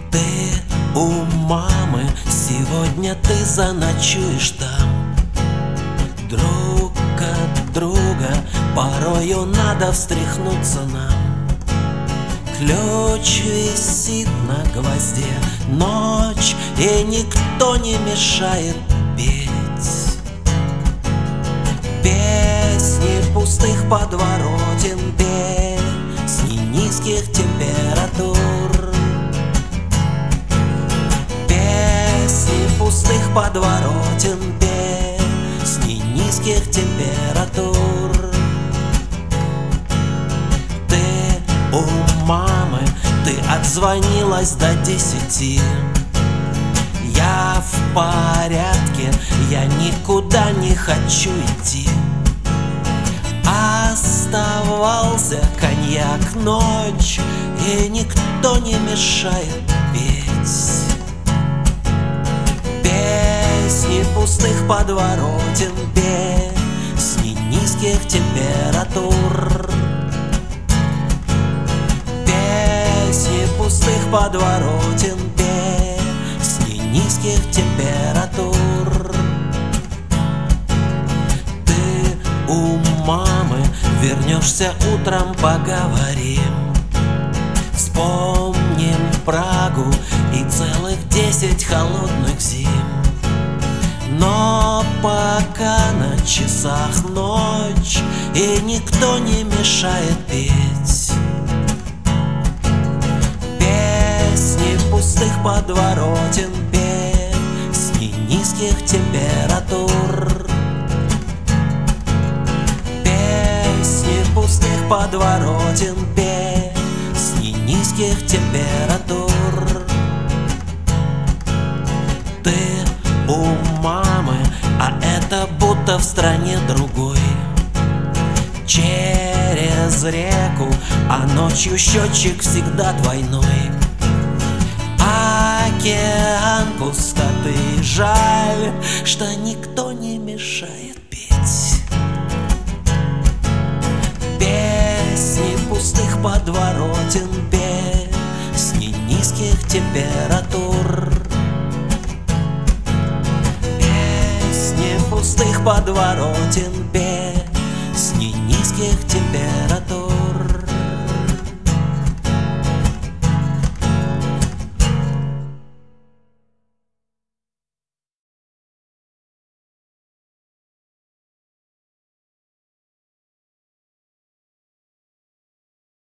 Ты у мамы, сегодня ты заночуешь там. Друг от друга порою надо встряхнуться нам. Ключ висит на гвозде, ночь, и никто не мешает петь. Песни пустых подворотен, песни низких температур. Песни пустых подворотен, песни низких температур. Ты у мамы, ты отзвонилась до 10. Я в порядке, я никуда не хочу идти. Оставался коньяк, ночь, и никто не мешает петь. Песни пустых подворотен, песни низких температур. Песни пустых подворотен, песни низких температур. Ты у мамы, вернешься утром, поговорим. Вспомним Прагу и целых 10 холодных зим. Но пока на часах ночь, и никто не мешает петь. Песни пустых подворотен, песни низких температур. Песни пустых подворотен, песни низких температур. Ты у мамы, а это будто в стране другой. Через реку, а ночью счетчик всегда двойной. Океан пустоты, жаль, что никто не мешает петь. Песни пустых подворотен, песни низких температур. Песни пустых подворотен, песни низких температур.